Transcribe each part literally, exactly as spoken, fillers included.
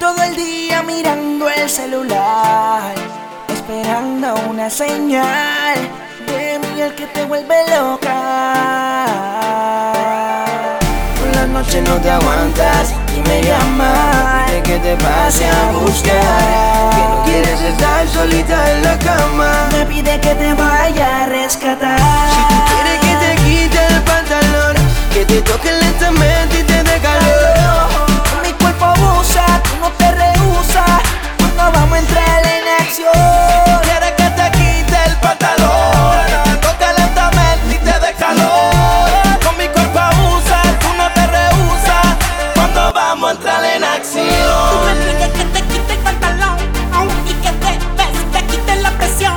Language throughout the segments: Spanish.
todo el día mirando el celular, esperando una señal de miel que te vuelve loca. Por la noche no te aguantas y me llamas, pide que te pase a buscar, que no quieres estar solita en la cama, me pide que te vaya a rescatar. Si tú quieres que te quite el pantalón, que te toque lentamente y te dé calor, mi cuerpo abusa, tú no te rehusas, cuando vamos a entrar en acción. Quieres que te quite el pantalón, te toque lentamente y te dé calor, con mi cuerpo abusa, tú no te rehusas, cuando vamos a entrar en acción. Tú me pides que te quite el pantalón y que te ves, te quite la presión.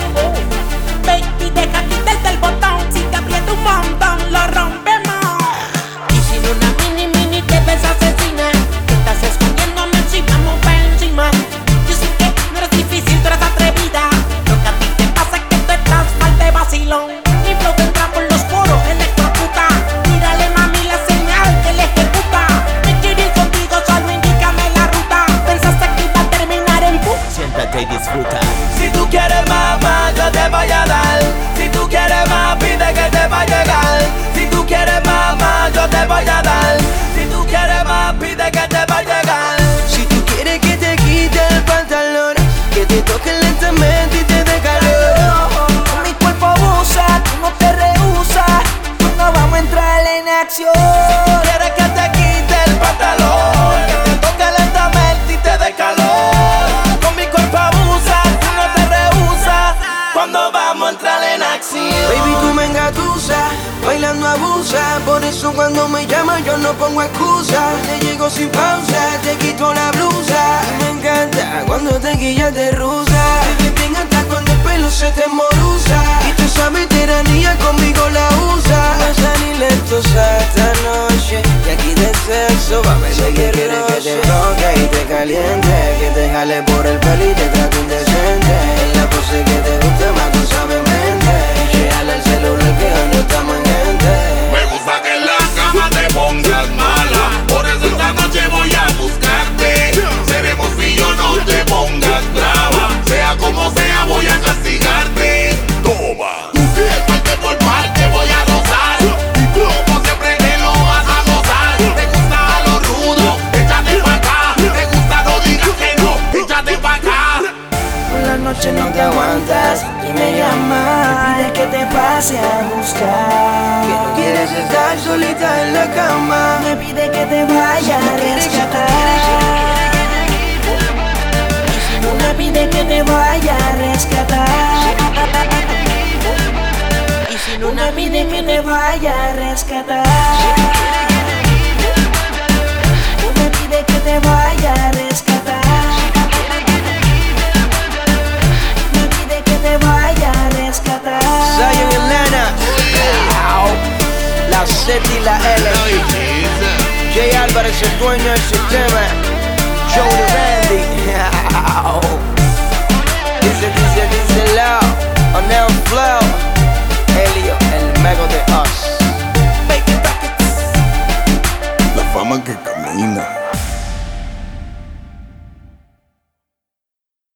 Baby, deja quitarte el botón, si te aprieta un montón lo rompemos. Y sin una mini mini te ves asesina, que estás escondiéndome encima, vamos pa' encima. Yo sé que no eres difícil, tú eres atrevida, lo que a ti te pasa es que tú estás mal de vacilón. Mi flow te entra por los poros, electrocuta, tírale mami la señal que le ejecuta. Me quiero ir contigo, solo indícame la ruta, pensaste que iba a terminar en pu. Siéntate y disfruta. Si tú quieres más, más, yo te voy a dar. Si tú quieres más, pide que te va a llegar. Si tú quieres más, más, yo te voy a dar. Si tú quieres más, pide que te va a llegar. Si tú quieres que te quite el pantalón, que te toque lentamente y te dé calor, mi cuerpo abusa, tú no te rehusas, cuando vamos a entrar en acción. Quieres que te quite el pantalón, que te toque lentamente y te dé calor, con mi cuerpo abusa, tú no te rehusas, cuando vamos a entrar en acción. Baby, tú me engatusas, bailando abusa, por eso cuando me llamas yo no pongo excusa. Te llego sin pausa, te quito la blusa, me encanta cuando te guillas de rusa. Baby, me encanta cuando el pelo se te morusa, y tú esa veteranía conmigo la usa. Vas a ni lentosa esta noche, y aquí de sexo va a ver que quieres que te toque y te caliente, que te jale por el pelo y te trate indecente. En la pose que te gusta más tú sabes mente, lléala al celular que hoy no estamos en gente. Me gusta que en la cama te pongas mala, por eso esta noche voy a buscarte. Seremos yo, no te pongas brava, sea como sea voy a castigarte. Toma, de parte por parte voy a rozar, como siempre te lo vas a gozar. Te gusta lo rudo, échate pa' acá, te gusta no digas que no, échate pa' acá. Por la noche no te aguantas y me llamas, pide que te pase a buscar, que no quieres estar solita en la cama, me pide que te vaya a rescatar. Me pide que te vaya a rescatar, y si no me pide que te vaya a rescatar, me pide que te vaya a rescatar, me pide que te vaya a rescatar. Zion y Lena, la Z y la L, Jay Álvarez el dueño del sistema, Joe Randy.